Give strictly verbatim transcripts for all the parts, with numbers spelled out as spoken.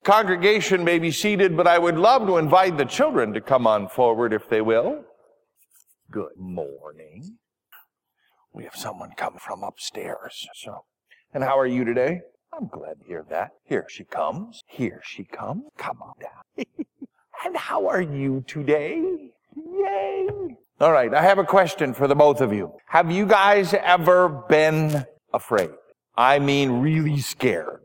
Congregation may be seated, but I would love to invite the children to come on forward if they will. Good morning. We have someone come from upstairs. So, and how are you today? I'm glad to hear that. Here she comes. Here she comes. Come on down. And how are you today? Yay. All right, I have a question for the both of you. Have you guys ever been afraid? I mean, really scared.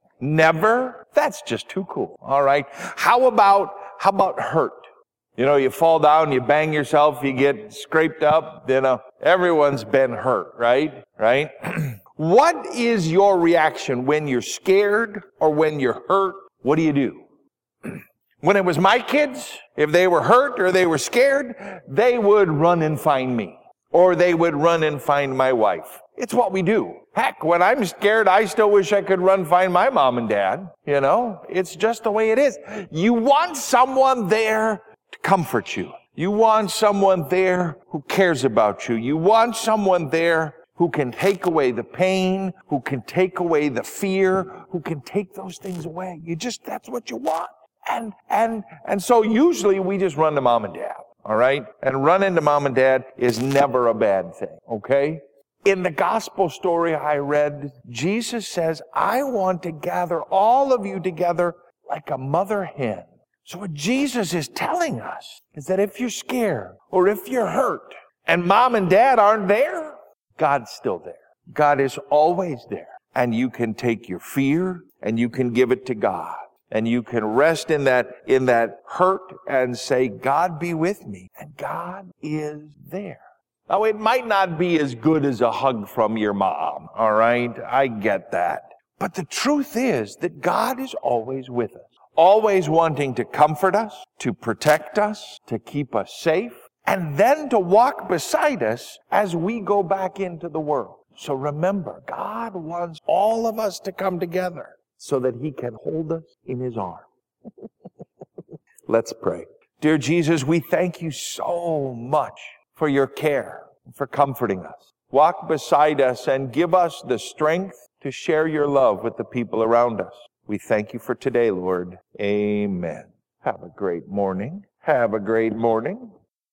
Never? That's just too cool. All right. How about, how about hurt? You know, you fall down, you bang yourself, you get scraped up, you know, everyone's been hurt, right? Right? What is your reaction when you're scared or when you're hurt? What do you do? When it was my kids, if they were hurt or they were scared, they would run and find me. Or they would run and find my wife. It's what we do. Heck, when I'm scared, I still wish I could run find my mom and dad. You know, it's just the way it is. You want someone there to comfort you. You want someone there who cares about you. You want someone there who can take away the pain, who can take away the fear, who can take those things away. You just, that's what you want. And, and, and so usually we just run to mom and dad. All right? And running to mom and dad is never a bad thing. Okay? In the gospel story I read, Jesus says, I want to gather all of you together like a mother hen. So what Jesus is telling us is that if you're scared or if you're hurt and mom and dad aren't there, God's still there. God is always there. And you can take your fear and you can give it to God. And you can rest in that, in that hurt and say, God be with me. And God is there. Now, it might not be as good as a hug from your mom, all right? I get that. But the truth is that God is always with us, always wanting to comfort us, to protect us, to keep us safe, and then to walk beside us as we go back into the world. So remember, God wants all of us to come together so that He can hold us in His arms. Let's pray. Dear Jesus, we thank you so much for your care, for comforting us. Walk beside us and give us the strength to share your love with the people around us. We thank you for today, Lord. Amen. Have a great morning. Have a great morning.